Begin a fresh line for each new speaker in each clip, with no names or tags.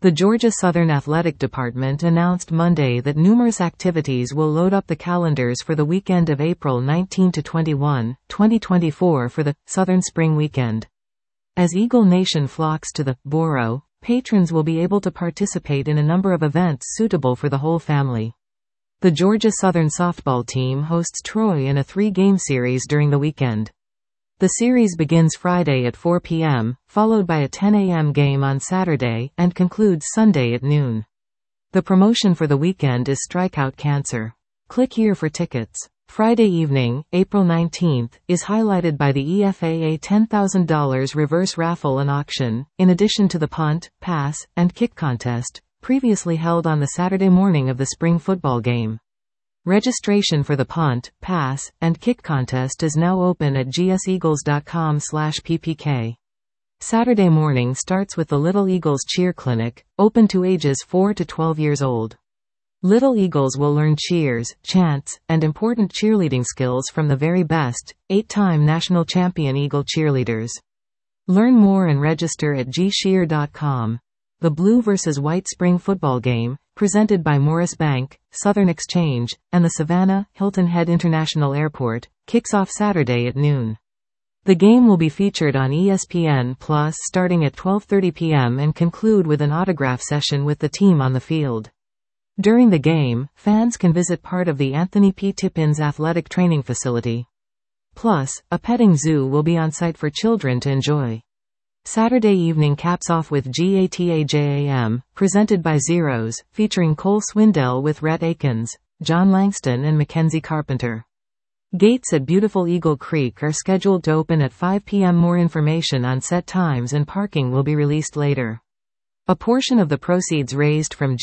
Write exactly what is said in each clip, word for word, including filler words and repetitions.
The Georgia Southern Athletic Department announced Monday that numerous activities will load up the calendars for the weekend of April nineteenth to twenty-first, twenty twenty-four for the Southern Spring Weekend. As Eagle Nation flocks to the borough, patrons will be able to participate in a number of events suitable for the whole family. The Georgia Southern softball team hosts Troy in a three-game series during the weekend. The series begins Friday at four p m, followed by a ten a m game on Saturday, and concludes Sunday at noon. The promotion for the weekend is Strikeout Cancer. Click here for tickets. Friday evening, April nineteenth, is highlighted by the E F A A ten thousand dollars reverse raffle and auction, in addition to the punt, pass, and kick contest, previously held on the Saturday morning of the spring football game. Registration for the punt, pass, and kick contest is now open at g s eagles dot com slash p p k. Saturday morning starts with the Little Eagles Cheer Clinic, open to ages four to twelve years old. Little Eagles will learn cheers, chants, and important cheerleading skills from the very best, eight-time national champion Eagle cheerleaders. Learn more and register at g cheer dot com. The Blue versus White Spring Football Game, presented by Morris Bank, Southern Exchange, and the Savannah, Hilton Head International Airport, kicks off Saturday at noon. The game will be featured on E S P N Plus starting at twelve thirty p m and conclude with an autograph session with the team on the field. During the game, fans can visit part of the Anthony P. Tippins Athletic Training Facility. Plus, a petting zoo will be on site for children to enjoy. Saturday evening caps off with GATAJAM, presented by Zeros, featuring Cole Swindell with Rhett Akins, John Langston and Mackenzie Carpenter. Gates at Beautiful Eagle Creek are scheduled to open at five p m More information on set times and parking will be released later. A portion of the proceeds raised from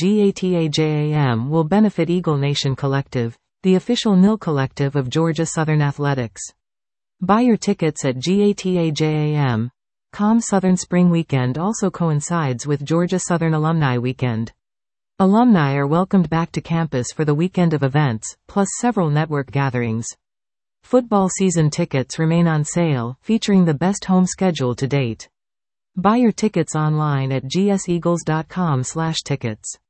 GATAJAM will benefit Eagle Nation Collective, the official N I L collective of Georgia Southern Athletics. Buy your tickets at GATAJAM. Com Southern Spring Weekend also coincides with Georgia Southern Alumni Weekend. Alumni are welcomed back to campus for the weekend of events, plus several network gatherings. Football season tickets remain on sale, featuring the best home schedule to date. Buy your tickets online at g s eagles dot com slash tickets.